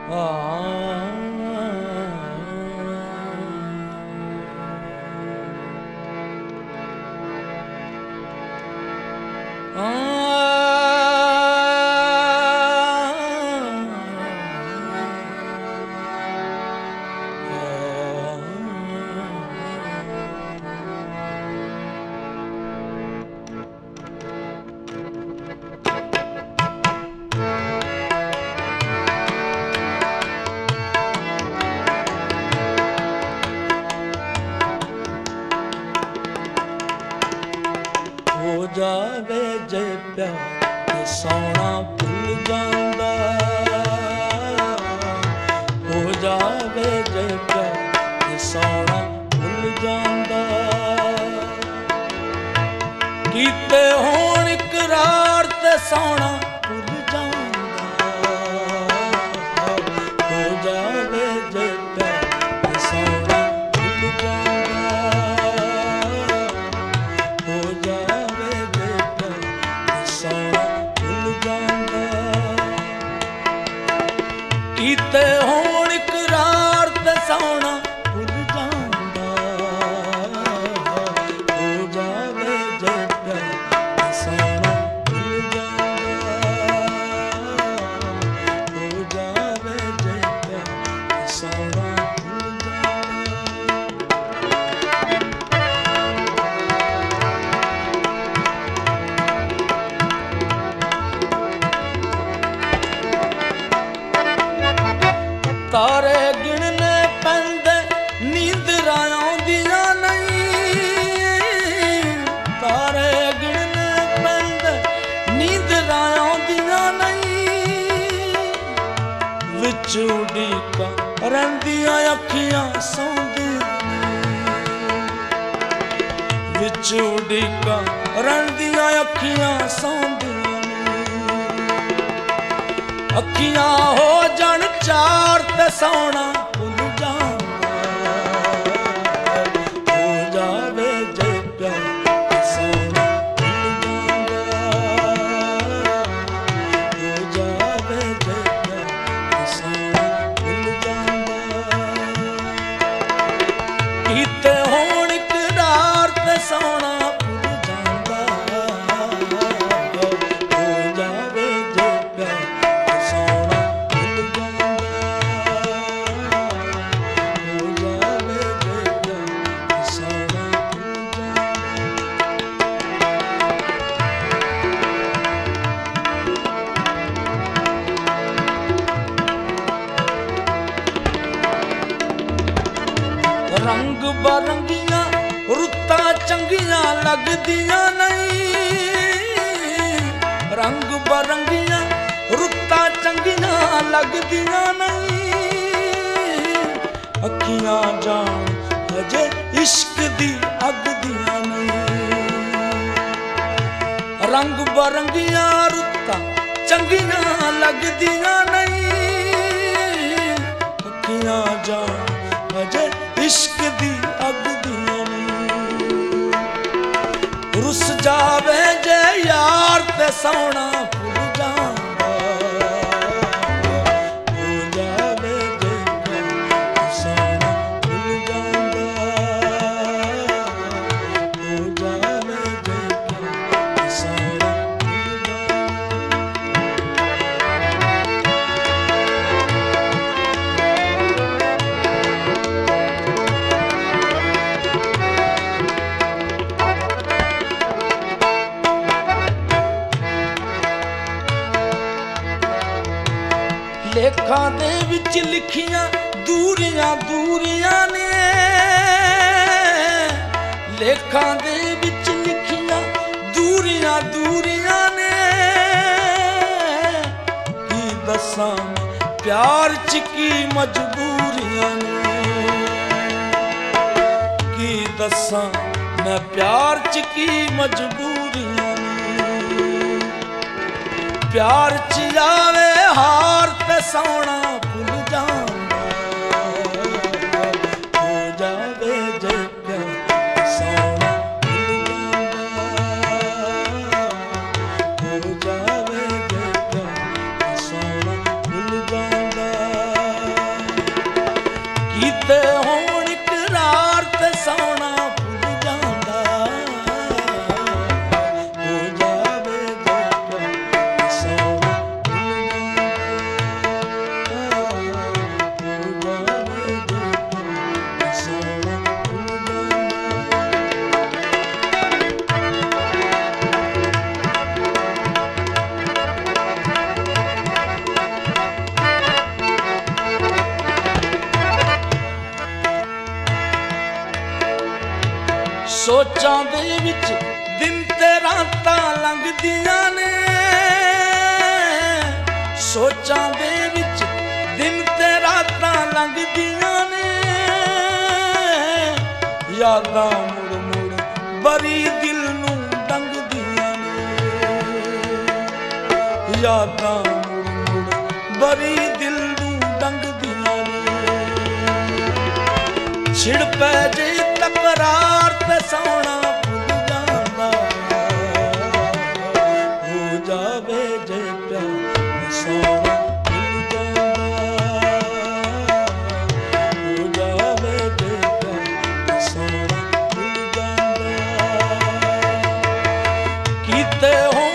ਹੋ ਜਾਵੇ ਜੇ ਪਿਆਰ ਤੇ ਸੌਣਾ ਭੁੱਲ ਜਾਂਦਾ, ਹੋ ਜਾਵੇ ਜੇ ਪਿਆਰ ਤੇ ਸੌਣਾ ਭੁੱਲ ਜਾਂਦਾ, ਕੀਤੇ ਹੋਣ ਇਕਰਾਰ ਤੇ ਸੌਣਾ ਭੁੱਲ ਜਾਂਦਾ, ਹੋ ਜਾਵੇ ਜੇ ਪਿਆਰ ਤੇ ਸੌਣਾ ਭੁੱਲ ਜਾਂਦਾ, ਹੋ ਜਾਵੇ ਜੇ ਪਿਆਰ ਤੇ ਸੌਣਾ ਭੁੱਲ ਜਾਂਦਾ, ਕੀਤੇ ਹੋਣ ਇਕਰਾਰ ਤੇ ਸੌਣਾ ਭੁੱਲ ਜਾਂਦਾ, ਹੋ ਜਾਵੇ ਜੇ ਪਿਆਰ ਤੇ ਸੌਣਾ ਭੁੱਲ ਜਾਂਦਾ, ਹੋ ਜਾਵੇ ਜੇ ਪਿਆਰ ਤੇ ਸੌਣਾ ਭੁੱਲ ਜਾਂਦਾ। ਤਾਰੇ ਗਿਣਨੇ ਪੈਂਦੇ ਨੀਂਦਰਾਂ ਆਉਂਦੀਆਂ ਨਹੀਂ, ਤਾਰੇ ਗਿਣਨੇ ਪੈਂਦੇ ਨੀਂਦਰਾਂ ਆਉਂਦੀਆਂ ਨਹੀਂ, ਵਿੱਚ ਉਡੀਕਾਂ ਰਹਿੰਦੀਆਂ ਅੱਖੀਆਂ ਸੌਂਦੀਆਂ ਨਹੀਂ, ਵਿੱਚ ਉਡੀਕਾਂ ਰਹਿੰਦੀਆਂ ਅੱਖੀਆਂ ਸੌਂਦੀਆਂ ਨਹੀਂ, ਅੱਖੀਆਂ ਹੋ ਜਾਣ ਚਾਰ ਤੇ ਸੌਣਾ ਭੁੱਲ ਜਾਂਦਾ, ਹੋ ਜਾਵੇ ਜੇ ਪਿਆਰ ਤੇ ਸੌਣਾ ਭੁੱਲ ਜਾਂਦਾ, ਹੋ ਜਾਵੇ ਜੇ ਪਿਆਰ ਤੇ ਸੌਣਾ ਭੁੱਲ ਜਾਂਦਾ, ਕੀਤੇ ਹੋਣ ਇਕਰਾਰ ਤੇ ਸੌਣਾ ਭੁੱਲ ਜਾਂਦਾ, ਹੋ ਜਾਵੇ ਜੇ ਪਿਆਰ ਤੇ ਸੌਣਾ ਭੁੱਲ ਜਾਂਦਾ, ਹੋ ਜਾਵੇ ਜੇ ਪਿਆਰ ਤੇ ਸੌਣਾ ਭੁੱਲ ਜਾਂਦਾ। ਰੰਗ ਬਰੰਗੀਆਂ ਰੁੱਤਾਂ ਚੰਗੀਆਂ ਲੱਗਦੀਆਂ ਨਹੀਂ, ਰੰਗ ਬਰੰਗੀਆਂ ਰੁੱਤਾਂ ਚੰਗੀਆਂ ਲੱਗਦੀਆਂ ਨਹੀਂ, ਅੱਖੀਆਂ ਜਾਣ ਹਜੇ ਇਸ਼ਕ ਦੀ ਅੱਗ ਦੀਆਂ ਨਹੀਂ, ਰੰਗ ਬਰੰਗੀਆਂ ਰੁੱਤਾਂ ਚੰਗੀਆਂ ਲੱਗਦੀਆਂ ਨਹੀਂ, ਅੱਖੀਆਂ ਜਾਣ ਹਜੇ ਇਸ਼ਕ ਦੀ ਅੱਗ ਦੀਆਂ ਨਹੀਂ, ਰੁੱਸ ਜਾਵੇ ਜੇ ਯਾਰ ਤੇ ਸੌਣਾ ਭੁੱਲ ਜਾਂਦਾ, ਹੋ ਜਾਵੇ ਜੇ ਪਿਆਰ ਤੇ ਸੌਣਾ ਭੁੱਲ ਜਾਂਦਾ, ਹੋ ਜਾਵੇ ਜੇ ਪਿਆਰ ਤੇ ਸੌਣਾ ਭੁੱਲ ਜਾਂਦਾ। ਲੇਖਾਂ ਦੇ ਵਿੱਚ ਲਿਖੀਆਂ ਦੂਰੀਆਂ ਦੂਰੀਆਂ ਨੇ, ਲੇਖਾਂ ਦੇ ਵਿੱਚ ਲਿਖੀਆਂ ਦੂਰੀਆਂ ਦੂਰੀਆਂ ਨੇ, ਕੀ ਦੱਸਾਂ ਪਿਆਰ ਚ ਕੀ ਮਜਬੂਰੀਆਂ ਨੇ, ਕੀ ਦੱਸਾਂ ਮੈਂ ਪਿਆਰ ਚ ਕੀ ਮਜਬੂਰੀਆਂ ਨੇ, ਪਿਆਰ ਚ ਆਵੇ ਹਾਰ ਤੇ ਸੌਣਾ ਭੁੱਲ ਜਾਂਦਾ, ਹੋ ਜਾਵੇ ਜੇ ਪਿਆਰ ਤੇ ਸੌਣਾ ਭੁੱਲ ਜਾਂਦਾ, ਹੋ ਜਾਵੇ ਜੇ ਪਿਆਰ ਤੇ ਸੌਣਾ ਭੁੱਲ ਜਾਂਦਾ, ਸੋਚਾਂ ਦੇ ਵਿੱਚ ਦਿਨ ਤੇ ਰਾਤਾਂ ਲੰਘਦੀਆਂ ਨੇ, ਸੋਚਾਂ ਦੇ ਵਿੱਚ ਦਿਨ ਤੇ ਰਾਤਾਂ ਲੰਘਦੀਆਂ ਨੇ, ਯਾਦਾਂ ਮੁੜ ਮੁੜ ਬਰੀ ਦਿਲ ਨੂੰ ਡੰਗਦੀਆਂ ਨੇ, ਯਾਦਾਂ ਮੁੜ ਮੁੜ ਬਰੀ ਦਿਲ ਨੂੰ ਡੰਗਦੀਆਂ ਨੇ। ਛਿੜ ਪੈ ਜੇ ਤਕਰਾਰ ਤੇ ਸੋਣਾ ਭੁੱਲ ਜਾਂਦਾ, ਹੋ ਜਾਵੇ ਜੇ ਪਿਆਰ ਸੋਣਾ ਭੁੱਲ ਜਾਂਦਾ, ਹੋ ਜਾਵੇ ਜੇ ਪਿਆਰ ਸੋਣਾ ਭੁੱਲ ਜਾਂਦਾ। ਕੀਤੇ ਹੋ